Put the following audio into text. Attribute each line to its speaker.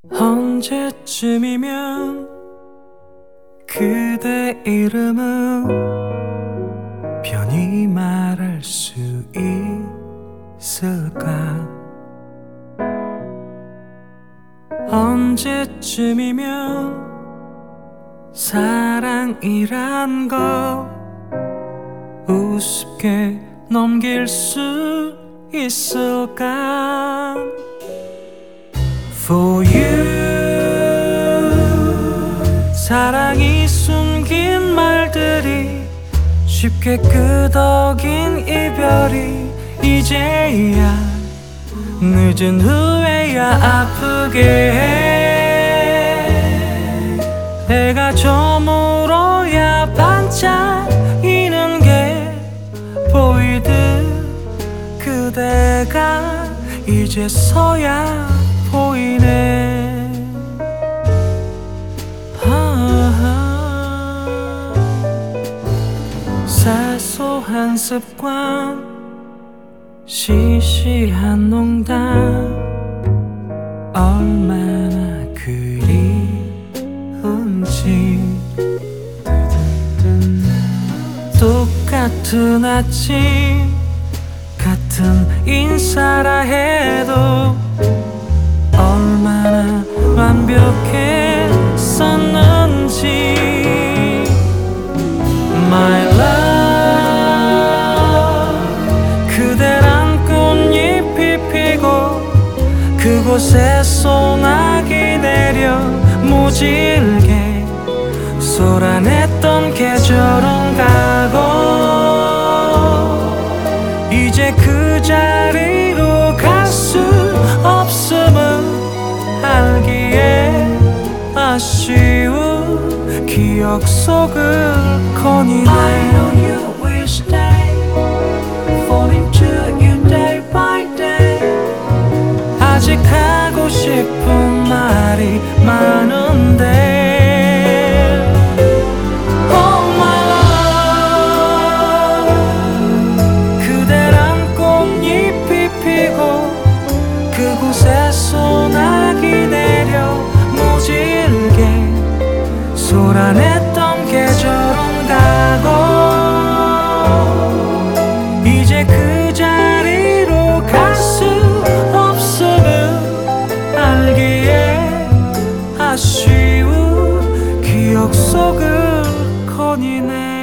Speaker 1: 언제쯤이면 그대 이름은 편히 말할 수 있을까? 언제쯤이면 사랑이란 거 우습게 넘길 수 있을까? For you 사랑이 숨긴 말들이 쉽게 끄덕인 이별이 이제야 늦은 후에야 아프게 해. 해가 저물어야 반짝이는 게 보이듯 그대가 이제서야 보이네. 사소한 습관 시시한 농담 얼마나 그리운지 똑같은 아침 같은 인사라 해도 얼마나 완벽했었는지 My love 그대란 꽃잎이 피고 그곳에 소나기 내려 무질게 쏟아냈던 계절은 가고 이제 그 자리로 갈 수 없음을 알기에 아쉬운 기억 속을 거니네. I know you will stay falling to you day by day 아직 하고 싶은 말이 많은데 Oh my love 그대란 꽃잎이 피고 그곳에 소나기 내려 무질게 쏟아냈던 계절은 가고 이제 그 자리로 갈 수 없음을 알기에 아쉬운 기억 속을 거니네.